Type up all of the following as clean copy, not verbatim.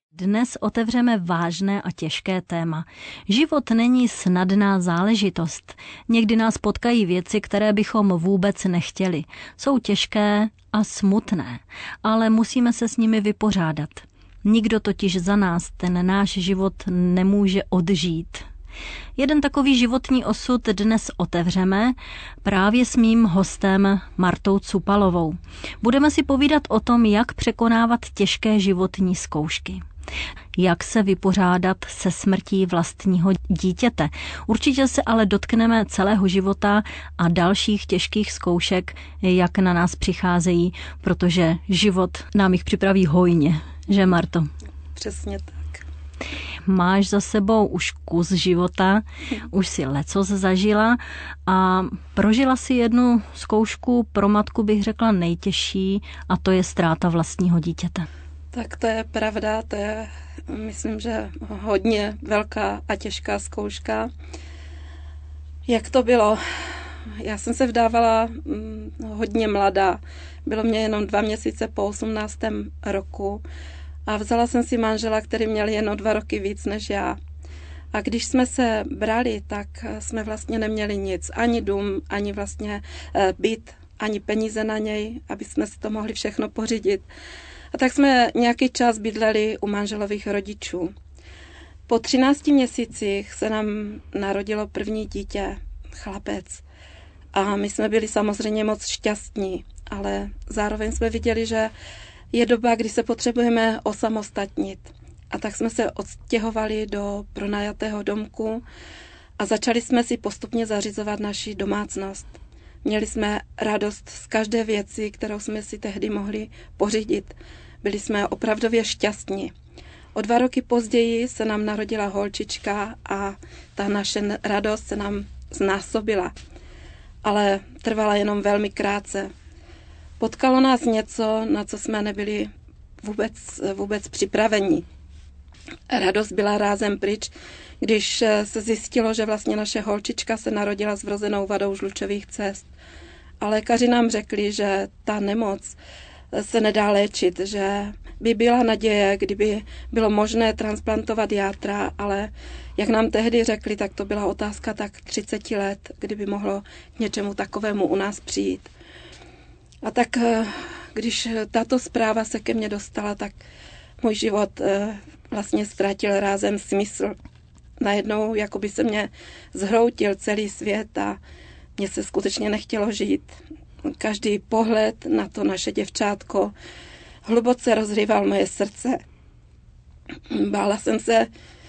Dnes otevřeme vážné a těžké téma. Život není snadná záležitost. Někdy nás potkají věci, které bychom vůbec nechtěli. Jsou těžké a smutné, ale musíme se s nimi vypořádat. Nikdo totiž za nás ten náš život nemůže odžít. Jeden takový životní osud dnes otevřeme právě s mým hostem Martou Cupalovou. Budeme si povídat o tom, jak překonávat těžké životní zkoušky. Jak se vypořádat se smrtí vlastního dítěte. Určitě se ale dotkneme celého života a dalších těžkých zkoušek, jak na nás přicházejí, protože život nám jich připraví hojně. Že, Marto? Přesně tak. Máš za sebou už kus života, už si lecos zažila a prožila si jednu zkoušku, pro matku bych řekla nejtěžší, a to je ztráta vlastního dítěte. Tak to je pravda, to je, myslím, že hodně velká a těžká zkouška. Jak to bylo? Já jsem se vdávala hodně mladá. Bylo mě jenom 2 měsíce po 18. roku a vzala jsem si manžela, který měl jen o 2 roky víc než já. A když jsme se brali, tak jsme vlastně neměli nic. Ani dům, ani vlastně byt, ani peníze na něj, aby jsme si to mohli všechno pořídit. A tak jsme nějaký čas bydleli u manželových rodičů. Po 13 měsících se nám narodilo první dítě, chlapec. A my jsme byli samozřejmě moc šťastní, ale zároveň jsme viděli, že je doba, kdy se potřebujeme osamostatnit. A tak jsme se odstěhovali do pronajatého domku a začali jsme si postupně zařizovat naši domácnost. Měli jsme radost z každé věci, kterou jsme si tehdy mohli pořídit. Byli jsme opravdově šťastní. O 2 roky později se nám narodila holčička a ta naše radost se nám znásobila. Ale trvala jenom velmi krátce. Potkalo nás něco, na co jsme nebyli vůbec připraveni. Radost byla rázem pryč, když se zjistilo, že vlastně naše holčička se narodila s vrozenou vadou žlučových cest. A lékaři nám řekli, že ta nemoc se nedá léčit, že by byla naděje, kdyby bylo možné transplantovat játra, ale jak nám tehdy řekli, tak to byla otázka tak 30 let, kdyby mohlo k něčemu takovému u nás přijít. A tak, když tato zpráva se ke mně dostala, tak můj život vlastně ztratil rázem smysl. Najednou jako by se mě zhroutil celý svět a mně se skutečně nechtělo žít. Každý pohled na to naše děvčátko hluboce rozrýval moje srdce. Bála jsem se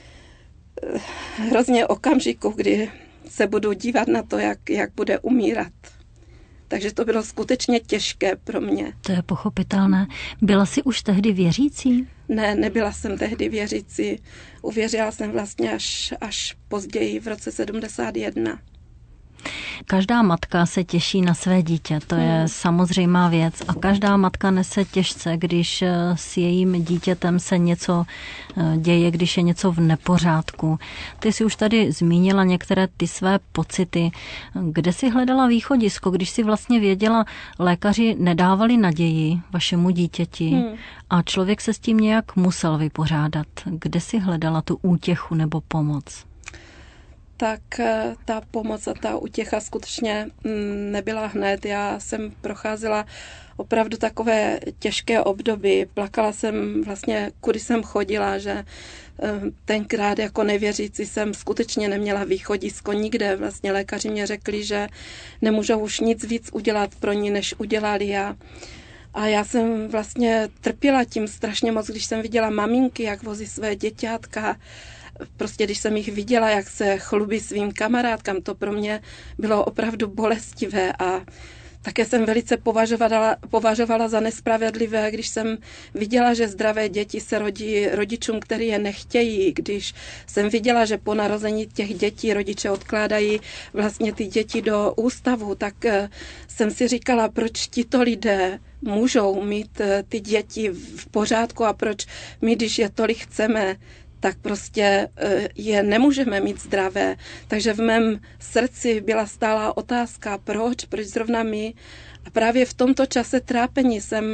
hrozně okamžiku, kdy se budu dívat na to, jak bude umírat. Takže to bylo skutečně těžké pro mě. To je pochopitelné. Byla jsi už tehdy věřící? Ne, nebyla jsem tehdy věřící. Uvěřila jsem vlastně až později, v roce 71. Každá matka se těší na své dítě, to je samozřejmá věc a každá matka nese těžce, když s jejím dítětem se něco děje, když je něco v nepořádku. Ty jsi už tady zmínila některé ty své pocity. Kde jsi hledala východisko, když jsi vlastně věděla, lékaři nedávali naději vašemu dítěti a člověk se s tím nějak musel vypořádat. Kde jsi hledala tu útěchu nebo pomoc? Tak ta pomoc a ta útěcha skutečně nebyla hned. Já jsem procházela opravdu takové těžké období. Plakala jsem vlastně, kudy jsem chodila, že tenkrát jako nevěřící jsem skutečně neměla východisko nikde. Vlastně lékaři mě řekli, že nemůžou už nic víc udělat pro ní, než udělali a já jsem vlastně trpěla tím strašně moc, když jsem viděla maminky, jak vozí své děťátka. Prostě když jsem jich viděla, jak se chlubí svým kamarádkám, to pro mě bylo opravdu bolestivé a také jsem velice považovala za nespravedlivé, když jsem viděla, že zdravé děti se rodí rodičům, kteří je nechtějí. Když jsem viděla, že po narození těch dětí rodiče odkládají vlastně ty děti do ústavu, tak jsem si říkala, proč tito lidé můžou mít ty děti v pořádku a proč my, když je tolik chceme, tak prostě je nemůžeme mít zdravé. Takže v mém srdci byla stálá otázka, proč zrovna my. A právě v tomto čase trápení jsem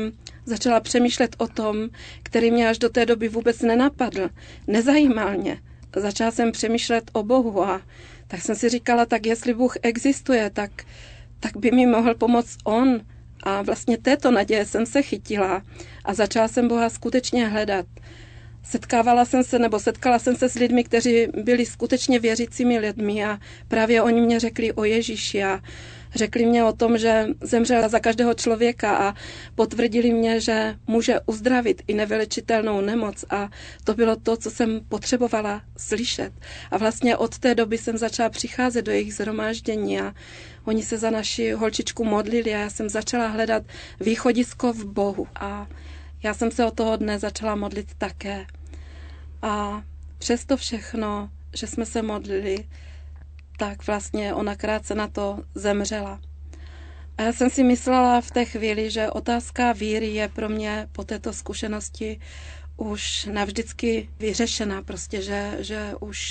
začala přemýšlet o tom, který mě až do té doby vůbec nenapadl, nezajímal mě. Začala jsem přemýšlet o Bohu a tak jsem si říkala, tak jestli Bůh existuje, tak by mi mohl pomoct on. A vlastně této naděje jsem se chytila a začala jsem Boha skutečně hledat. Setkala jsem se s lidmi, kteří byli skutečně věřícími lidmi a právě oni mě řekli o Ježíši a řekli mě o tom, že zemřel za každého člověka a potvrdili mě, že může uzdravit i nevylečitelnou nemoc a to bylo to, co jsem potřebovala slyšet. A vlastně od té doby jsem začala přicházet do jejich shromáždění a oni se za naši holčičku modlili a já jsem začala hledat východisko v Bohu a já jsem se od toho dne začala modlit také. A přesto všechno, že jsme se modlili, tak vlastně ona krátce na to zemřela. A já jsem si myslela v té chvíli, že otázka víry je pro mě po této zkušenosti už navždycky vyřešená, prostě, že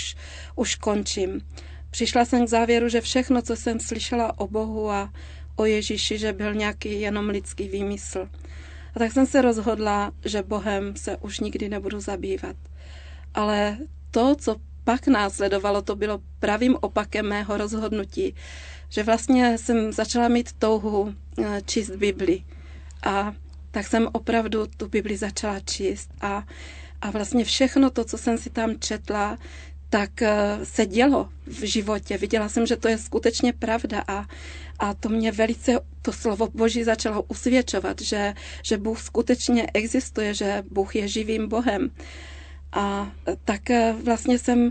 už končím. Přišla jsem k závěru, že všechno, co jsem slyšela o Bohu a o Ježíši, že byl nějaký jenom lidský výmysl. A tak jsem se rozhodla, že Bohem se už nikdy nebudu zabývat. Ale to, co pak následovalo, to bylo pravým opakem mého rozhodnutí, že vlastně jsem začala mít touhu číst Bibli. A tak jsem opravdu tu Bibli začala číst. A vlastně všechno to, co jsem si tam četla, tak se dělo v životě. Viděla jsem, že to je skutečně pravda a to mě velice, to slovo Boží začalo usvědčovat, že Bůh skutečně existuje, že Bůh je živým Bohem. A tak vlastně jsem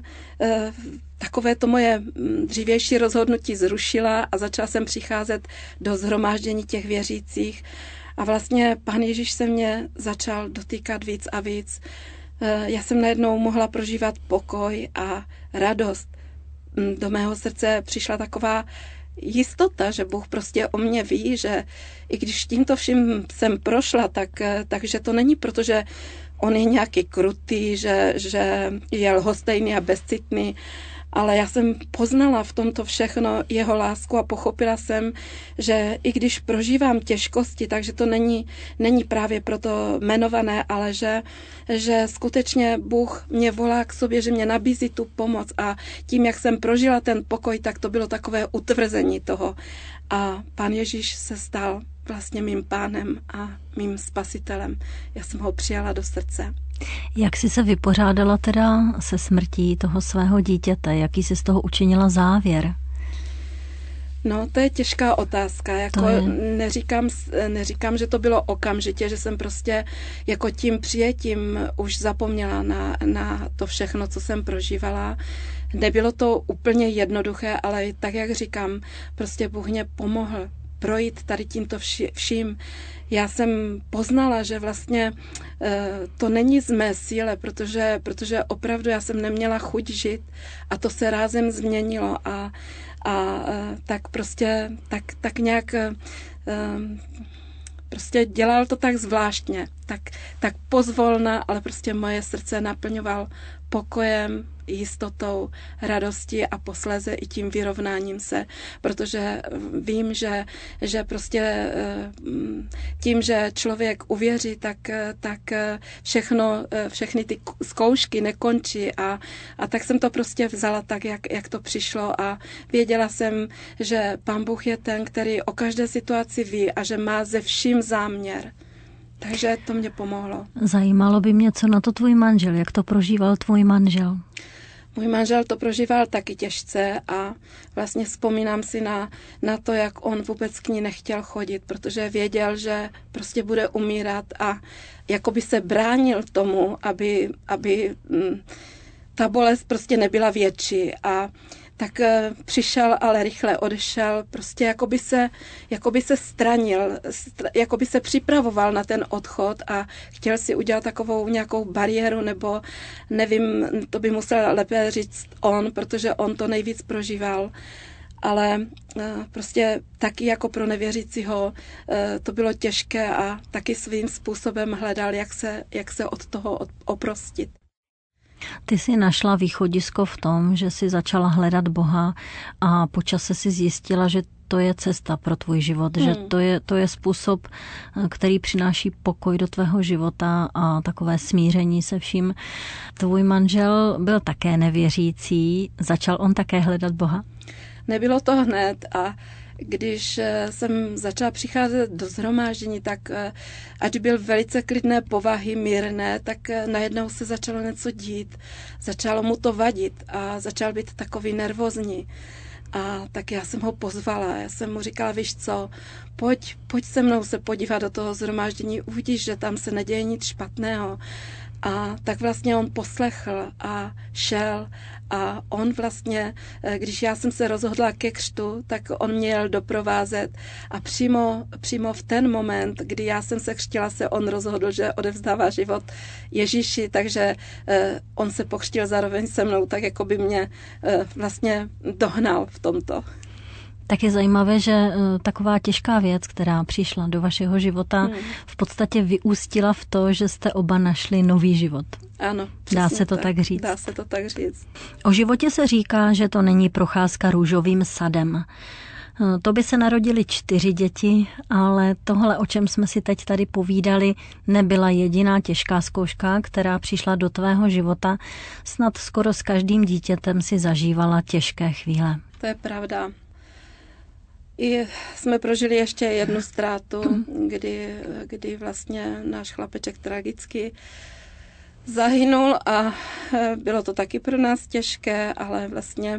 takové to moje dřívější rozhodnutí zrušila a začala jsem přicházet do shromáždění těch věřících. A vlastně Pán Ježíš se mě začal dotýkat víc a víc. Já jsem najednou mohla prožívat pokoj a radost. Do mého srdce přišla taková jistota, že Bůh prostě o mě ví, že i když tímto vším jsem prošla, takže to není proto, že on je nějaký krutý, že je lhostejný a bezcitný, ale já jsem poznala v tomto všechno jeho lásku a pochopila jsem, že i když prožívám těžkosti, takže to není právě proto jmenované, ale že skutečně Bůh mě volá k sobě, že mě nabízí tu pomoc a tím, jak jsem prožila ten pokoj, tak to bylo takové utvrzení toho. A Pán Ježíš se stal vlastně mým pánem a mým spasitelem. Já jsem ho přijala do srdce. Jak jsi se vypořádala teda se smrtí toho svého dítěte? Jaký jsi z toho učinila závěr? No, to je těžká otázka. Neříkám, že to bylo okamžitě, že jsem prostě jako tím přijetím už zapomněla na to všechno, co jsem prožívala. Nebylo to úplně jednoduché, ale tak, jak říkám, prostě Bůh mě pomohl projít tady tímto vším. Já jsem poznala, že vlastně to není z mé síle, protože opravdu já jsem neměla chuť žít a to se rázem změnilo a tak prostě tak nějak prostě dělal to tak zvláštně, tak pozvolna, ale prostě moje srdce naplňoval pokojem, jistotou, radostí a posléze i tím vyrovnáním se, protože vím, že prostě tím, že člověk uvěří, tak všechny ty zkoušky nekončí a tak jsem to prostě vzala tak, jak to přišlo a věděla jsem, že Pán Bůh je ten, který o každé situaci ví a že má ze vším záměr. Takže to mě pomohlo. Zajímalo by mě, co na to tvůj manžel, jak to prožíval tvůj manžel? Můj manžel to prožíval taky těžce a vlastně vzpomínám si na to, jak on vůbec k ní nechtěl chodit, protože věděl, že prostě bude umírat a jakoby se bránil tomu, aby ta bolest prostě nebyla větší a tak přišel, ale rychle odešel, prostě jakoby se stranil, jakoby se připravoval na ten odchod a chtěl si udělat takovou nějakou bariéru, nebo nevím, to by musel lépe říct on, protože on to nejvíc prožíval. Ale prostě taky jako pro nevěřícího to bylo těžké a taky svým způsobem hledal, jak se od toho oprostit. Ty jsi našla východisko v tom, že jsi začala hledat Boha a po čase si zjistila, že to je cesta pro tvůj život, že to je způsob, který přináší pokoj do tvého života a takové smíření se vším. Tvůj manžel byl také nevěřící, začal on také hledat Boha? Nebylo to hned a když jsem začala přicházet do shromáždění, tak ať byl velice klidné povahy, mírné, tak najednou se začalo něco dít. Začalo mu to vadit a začal být takový nervózní. A tak já jsem ho pozvala, já jsem mu říkala, víš co, pojď se mnou se podívat do toho shromáždění, uvidíš, že tam se neděje nic špatného. A tak vlastně on poslechl a šel a on vlastně, když já jsem se rozhodla ke křtu, tak on mě jel doprovázet a přímo v ten moment, kdy já jsem se křtila, se on rozhodl, že odevzdává život Ježíši, takže on se pokřtil zároveň se mnou, tak jako by mě vlastně dohnal v tomto. Tak je zajímavé, že taková těžká věc, která přišla do vašeho života, v podstatě vyústila v to, že jste oba našli nový život. Ano. Dá se to tak říct. Dá se to tak říct. O životě se říká, že to není procházka růžovým sadem. To by se narodili 4 děti, ale tohle, o čem jsme si teď tady povídali, nebyla jediná těžká zkouška, která přišla do tvého života. Snad skoro s každým dítětem si zažívala těžké chvíle. To je pravda. I jsme prožili ještě jednu ztrátu, kdy vlastně náš chlapeček tragicky zahynul a bylo to taky pro nás těžké, ale vlastně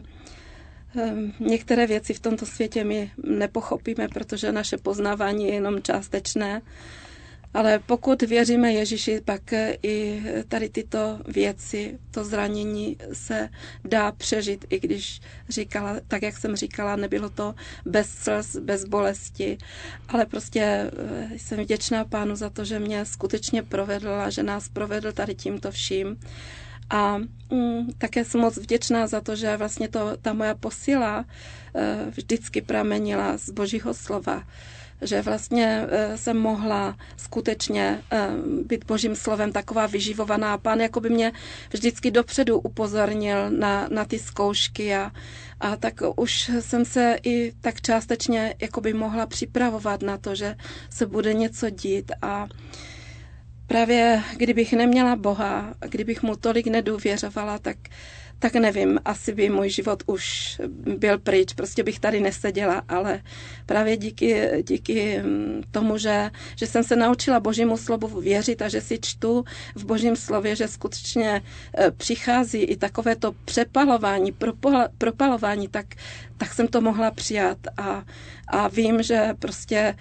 některé věci v tomto světě my nepochopíme, protože naše poznávání je jenom částečné. Ale pokud věříme Ježíši, pak i tady tyto věci, to zranění se dá přežít, i když říkala, tak jak jsem říkala, nebylo to bez slz, bez bolesti, ale prostě jsem vděčná Pánu za to, že mě skutečně provedl a že nás provedl tady tímto vším. A také jsem moc vděčná za to, že vlastně ta moja posila vždycky pramenila z Božího slova. Že vlastně jsem mohla skutečně být Božím slovem taková vyživovaná. Pán jako by mě vždycky dopředu upozornil na ty zkoušky a tak už jsem se i tak částečně jako by mohla připravovat na to, že se bude něco dít a právě kdybych neměla Boha, kdybych mu tolik nedůvěřovala, tak nevím, asi by můj život už byl pryč, prostě bych tady neseděla, ale právě díky tomu, že jsem se naučila Božímu slovu věřit a že si čtu v Božím slově, že skutečně přichází i takové to přepalování, propalování, tak jsem to mohla přijat a vím, že prostě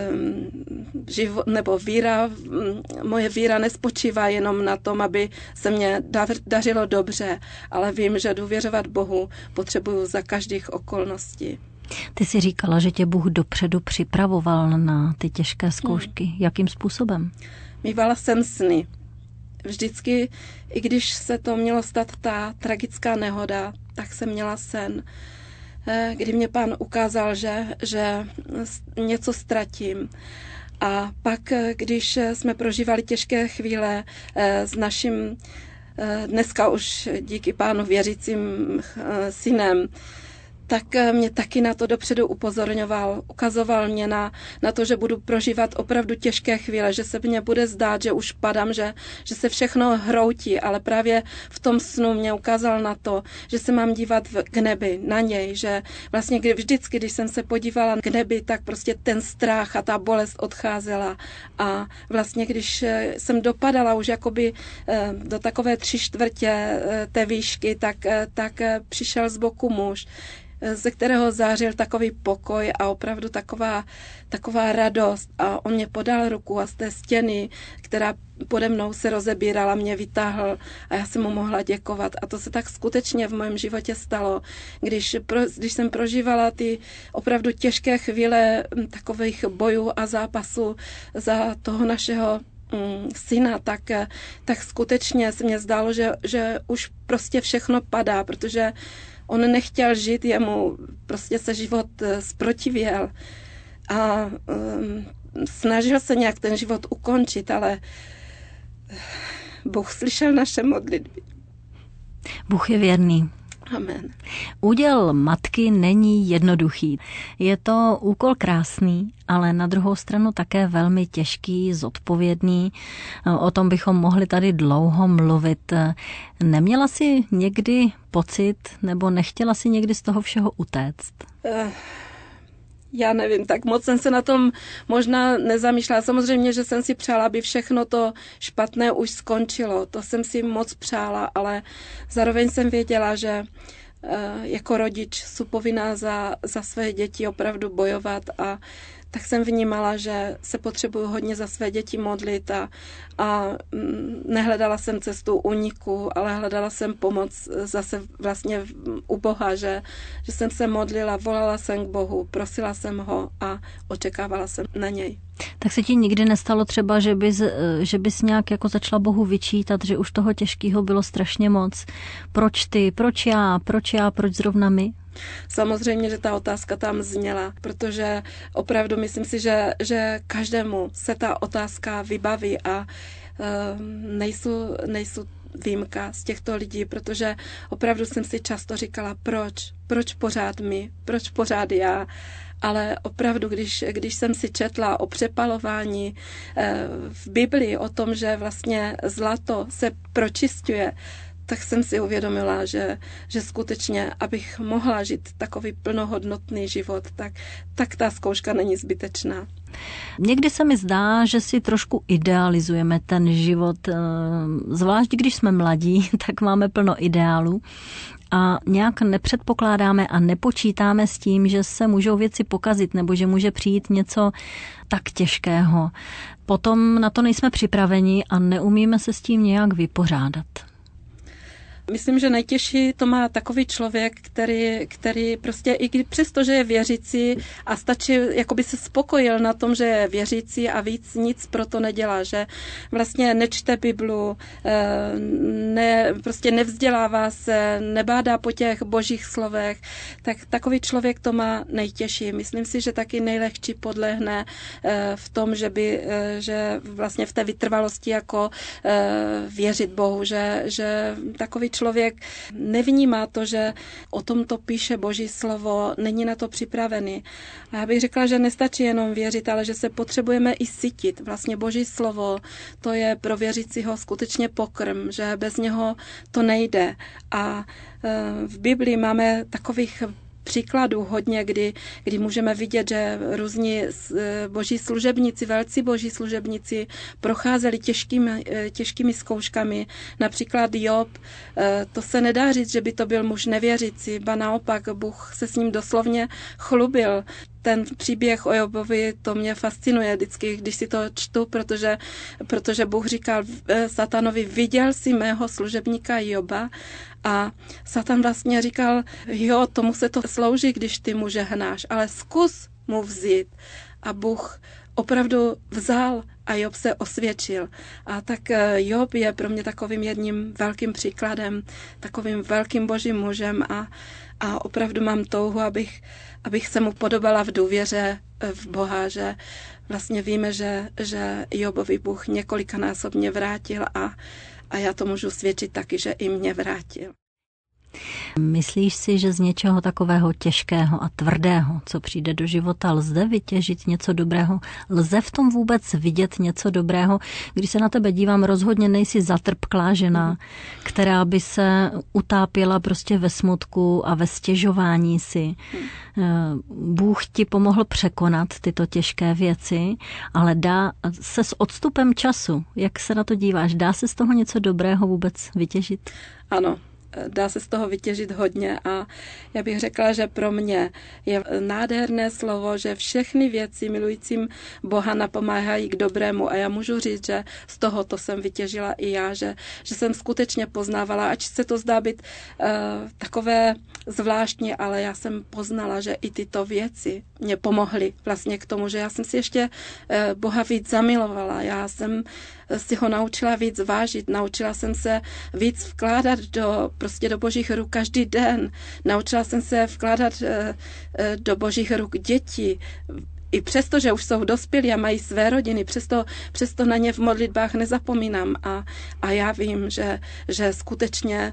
moje víra nespočívá jenom na tom, aby se mě dařilo dobře, ale vím, že důvěřovat Bohu potřebuju za každých okolností. Ty jsi říkala, že tě Bůh dopředu připravoval na ty těžké zkoušky. Jakým způsobem? Mívala jsem sny. Vždycky, i když se to mělo stát ta tragická nehoda, tak jsem měla sen, kdy mě Pán ukázal, že něco ztratím. A pak, když jsme prožívali těžké chvíle s naším dneska už díky Pánu věřícím synem, tak mě taky na to dopředu upozorňoval, ukazoval mě na to, že budu prožívat opravdu těžké chvíle, že se mně bude zdát, že už padám, že se všechno hroutí, ale právě v tom snu mě ukázal na to, že se mám dívat k nebi, na něj, že vlastně vždycky, když jsem se podívala k nebi, tak prostě ten strach a ta bolest odcházela a vlastně, když jsem dopadala už jakoby do takové 3/4 té výšky, tak přišel z boku muž, ze kterého zářil takový pokoj a opravdu taková radost. A on mě podal ruku a z té stěny, která pode mnou se rozebírala, mě vytáhl a já jsem mu mohla děkovat. A to se tak skutečně v mém životě stalo, když jsem prožívala ty opravdu těžké chvíle takových bojů a zápasů za toho našeho syna, tak skutečně se mně zdálo, že už prostě všechno padá, protože on nechtěl žít, jemu prostě se život zprotivěl a snažil se nějak ten život ukončit, ale Bůh slyšel naše modlitby. Bůh je věrný. Amen. Úděl matky není jednoduchý. Je to úkol krásný, ale na druhou stranu také velmi těžký, zodpovědný. O tom bychom mohli tady dlouho mluvit. Neměla jsi někdy pocit, nebo nechtěla si někdy z toho všeho utéct? Já nevím, tak moc jsem se na tom možná nezamýšlela. Samozřejmě, že jsem si přála, aby všechno to špatné už skončilo. To jsem si moc přála, ale zároveň jsem věděla, že jako rodič jsou povinná za své děti opravdu bojovat a tak jsem vnímala, že se potřebuju hodně za své děti modlit a nehledala jsem cestu úniku, ale hledala jsem pomoc zase vlastně u Boha, že jsem se modlila, volala jsem k Bohu, prosila jsem ho a očekávala jsem na něj. Tak se ti nikdy nestalo třeba, že bys nějak jako začala Bohu vyčítat, že už toho těžkého bylo strašně moc? Proč ty, proč já, proč zrovna my? Samozřejmě, že ta otázka tam zněla, protože opravdu myslím si, že každému se ta otázka vybaví a nejsou výjimka z těchto lidí, protože opravdu jsem si často říkala, proč pořád my, proč pořád já. Ale opravdu, když jsem si četla o přepalování v Biblii, o tom, že vlastně zlato se pročisťuje, tak jsem si uvědomila, že skutečně, abych mohla žít takový plnohodnotný život, tak ta zkouška není zbytečná. Někdy se mi zdá, že si trošku idealizujeme ten život, zvlášť když jsme mladí, tak máme plno ideálů a nějak nepředpokládáme a nepočítáme s tím, že se můžou věci pokazit nebo že může přijít něco tak těžkého. Potom na to nejsme připraveni a neumíme se s tím nějak vypořádat. Myslím, že nejtěžší to má takový člověk, který prostě i přesto, že je věřící a stačí, jakoby se spokojil na tom, že je věřící a víc nic pro to nedělá, že vlastně nečte Biblu, prostě nevzdělává se, nebádá po těch božích slovech, tak takový člověk to má nejtěžší. Myslím si, že taky nejlehčí podlehne v tom, že vlastně v té vytrvalosti jako věřit Bohu, že takový člověk nevnímá to, že o tom to píše Boží slovo, není na to připravený. A já bych řekla, že nestačí jenom věřit, ale že se potřebujeme i sytit. Vlastně Boží slovo, to je pro věřícího skutečně pokrm, že bez něho to nejde. A v Biblii máme takových příkladů hodně, kdy můžeme vidět, že různí boží služebníci, velcí boží služebníci procházeli těžkými zkouškami. Například Job, to se nedá říct, že by to byl muž nevěřící, ba naopak Bůh se s ním doslovně chlubil. Ten příběh o Jobovi, to mě fascinuje vždycky, když si to čtu, protože Bůh říkal Satanovi, viděl jsi mého služebníka Joba? A Satan vlastně říkal, jo, tomu se to slouží, když ty mu žehnáš, ale zkus mu vzít. A Bůh opravdu vzal a Job se osvědčil. A tak Job je pro mě takovým jedním velkým příkladem, takovým velkým božím mužem a opravdu mám touhu, abych se mu podobala v důvěře v Boha, že vlastně víme, že Jobovi Bůh několikanásobně vrátil a já to můžu svědčit taky, že i mě vrátil. Myslíš si, že z něčeho takového těžkého a tvrdého, co přijde do života, lze vytěžit něco dobrého? Lze v tom vůbec vidět něco dobrého? Když se na tebe dívám, rozhodně nejsi zatrpklá žena, která by se utápěla prostě ve smutku a ve stěžování si. Bůh ti pomohl překonat tyto těžké věci, ale dá se s odstupem času, jak se na to díváš, dá se z toho něco dobrého vůbec vytěžit? Ano. Dá se z toho vytěžit hodně a já bych řekla, že pro mě je nádherné slovo, že všechny věci milujícím Boha napomáhají k dobrému a já můžu říct, že z tohoto jsem vytěžila i já, že jsem skutečně poznávala, ač se to zdá být takové zvláštní, ale já jsem poznala, že i tyto věci mě pomohly vlastně k tomu, že já jsem si ještě Boha víc zamilovala, já jsem si ho naučila víc vážit, naučila jsem se víc vkládat do božích ruk každý den. Naučila jsem se vkládat do božích ruk děti. i přesto, že už jsou dospělí a mají své rodiny, přesto na ně v modlitbách nezapomínám a já vím, že skutečně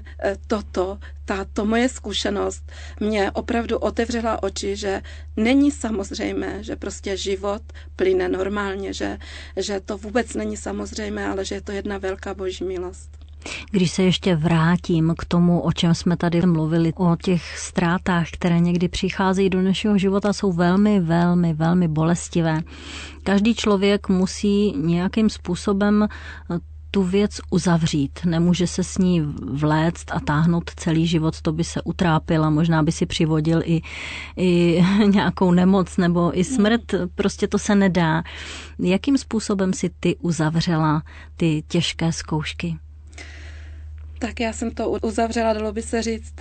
tato moje zkušenost mě opravdu otevřela oči, že není samozřejmé, že prostě život plyne normálně, že to vůbec není samozřejmé, ale že je to jedna velká boží milost. Když se ještě vrátím k tomu, o čem jsme tady mluvili, o těch ztrátách, které někdy přicházejí do našeho života, jsou velmi, velmi, velmi bolestivé. Každý člověk musí nějakým způsobem tu věc uzavřít. Nemůže se s ní vléct a táhnout celý život, to by se utrápil a možná by si přivodil i nějakou nemoc nebo i smrt. Prostě to se nedá. Jakým způsobem si ty uzavřela ty těžké zkoušky? Tak já jsem to uzavřela, dalo by se říct,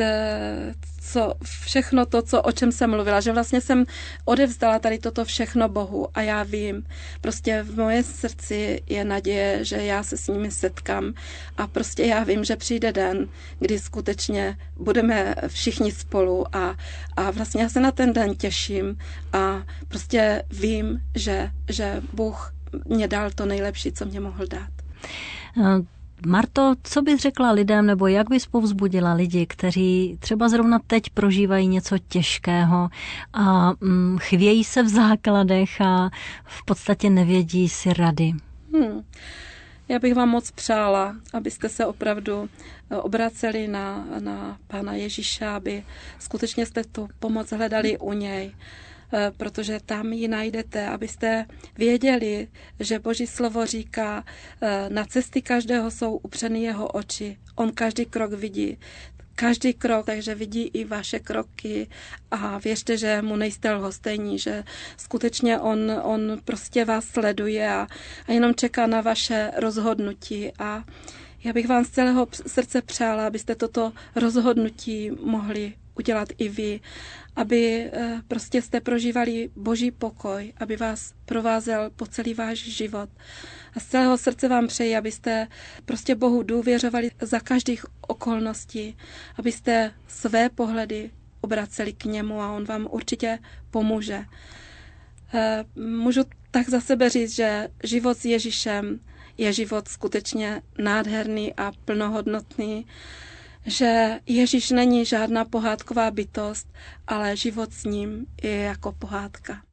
všechno to, o čem jsem mluvila, že vlastně jsem odevzdala tady toto všechno Bohu a já vím, prostě v moje srdci je naděje, že já se s nimi setkám a prostě já vím, že přijde den, kdy skutečně budeme všichni spolu a vlastně já se na ten den těším a prostě vím, že Bůh mě dal to nejlepší, co mě mohl dát. Marto, co bys řekla lidem, nebo jak bys povzbudila lidi, kteří třeba zrovna teď prožívají něco těžkého a chvějí se v základech a v podstatě nevědí si rady? Já bych vám moc přála, abyste se opravdu obraceli na Pána Ježíše, aby skutečně jste tu pomoc hledali u něj, protože tam ji najdete, abyste věděli, že Boží slovo říká, na cesty každého jsou upřeny jeho oči. On každý krok vidí. Každý krok, takže vidí i vaše kroky a věřte, že mu nejste lhostejní, že skutečně on prostě vás sleduje a jenom čeká na vaše rozhodnutí a já bych vám z celého srdce přála, abyste toto rozhodnutí mohli udělat i vy, aby prostě jste prožívali Boží pokoj, aby vás provázel po celý váš život. A z celého srdce vám přeji, abyste prostě Bohu důvěřovali za každých okolností, abyste své pohledy obraceli k němu a on vám určitě pomůže. Můžu tak za sebe říct, že život s Ježíšem je život skutečně nádherný a plnohodnotný, že Ježíš není žádná pohádková bytost, ale život s ním je jako pohádka.